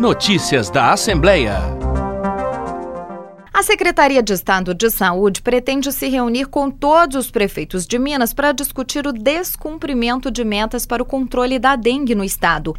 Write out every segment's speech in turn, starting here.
Notícias da Assembleia. A Secretaria de Estado de Saúde pretende se reunir com todos os prefeitos de Minas para discutir o descumprimento de metas para o controle da dengue no estado.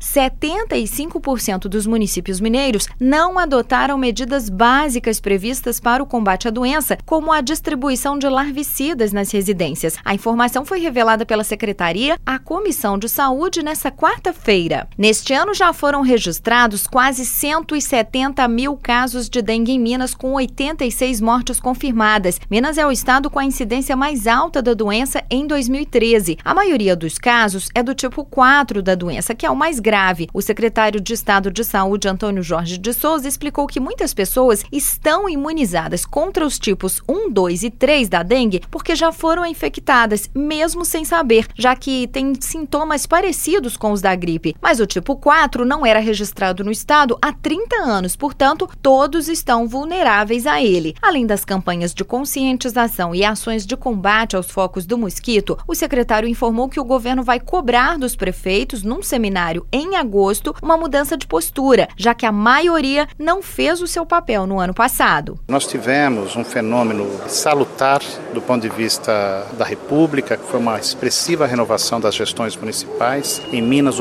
75% dos municípios mineiros não adotaram medidas básicas previstas para o combate à doença, como a distribuição de larvicidas nas residências. A informação foi revelada pela Secretaria à Comissão de Saúde nesta quarta-feira. Neste ano já foram registrados quase 170 mil casos de dengue em Minas, com 86 mortes confirmadas. Minas é o estado com a incidência mais alta da doença em 2013. A maioria dos casos é do tipo 4 da doença, que é o mais grave. O secretário de Estado de Saúde, Antônio Jorge de Souza, explicou que muitas pessoas estão imunizadas contra os tipos 1, 2 e 3 da dengue porque já foram infectadas, mesmo sem saber, já que têm sintomas parecidos com os da gripe. Mas o tipo 4 não era registrado no estado há 30 anos, portanto, todos estão vulneráveis a ele. Além das campanhas de conscientização e ações de combate aos focos do mosquito, o secretário informou que o governo vai cobrar dos prefeitos, num seminário em agosto, uma mudança de postura, já que a maioria não fez o seu papel no ano passado. Nós tivemos um fenômeno salutar do ponto de vista da República, que foi uma expressiva renovação das gestões municipais, em Minas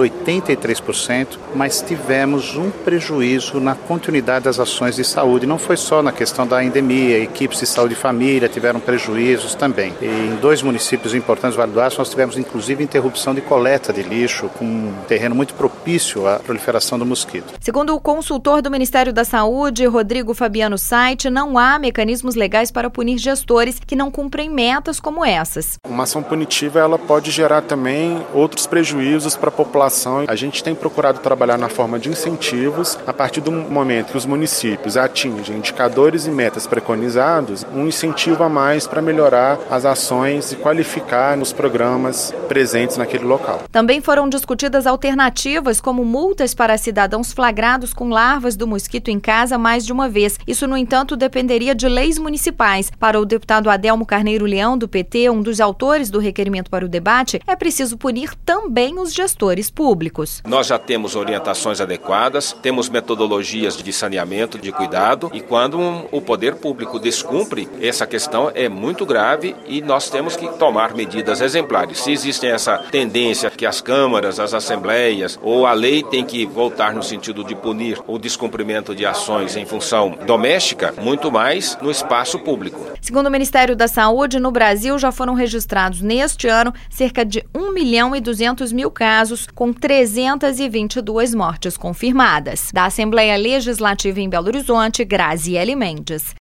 83%, mas tivemos um prejuízo na continuidade das ações de saúde. Não foi só na questão da endemia, equipes de saúde e família tiveram prejuízos também. E em 2 municípios importantes do Vale do Aço, nós tivemos inclusive interrupção de coleta de lixo, com um terreno muito propício à proliferação do mosquito. Segundo o consultor do Ministério da Saúde, Rodrigo Fabiano Sait, não há mecanismos legais para punir gestores que não cumprem metas como essas. Uma ação punitiva ela pode gerar também outros prejuízos para a população. A gente tem procurado trabalhar na forma de incentivos. A partir do momento que os municípios atingem indicadores e metas preconizados, um incentivo a mais para melhorar as ações e qualificar os programas presentes naquele local. Também foram discutidas alternativas como multas para cidadãos flagrados com larvas do mosquito em casa mais de uma vez. Isso, no entanto, dependeria de leis municipais. Para o deputado Adelmo Carneiro Leão, do PT, um dos autores do requerimento para o debate, é preciso punir também os gestores públicos. Nós já temos orientações adequadas, temos metodologias de saneamento, de cuidado, e quando o poder público descumpre, essa questão é muito grave e nós temos que tomar medidas exemplares. Se existe essa tendência que as câmaras, as assembleias ou a lei tem que voltar no sentido de punir o descumprimento de ações em função doméstica, muito mais no espaço público. Segundo o Ministério da Saúde, no Brasil já foram registrados neste ano cerca de 1.200.000 casos, com 322 mortes confirmadas. Da Assembleia Legislativa em Belo Horizonte, Graziele Mendes.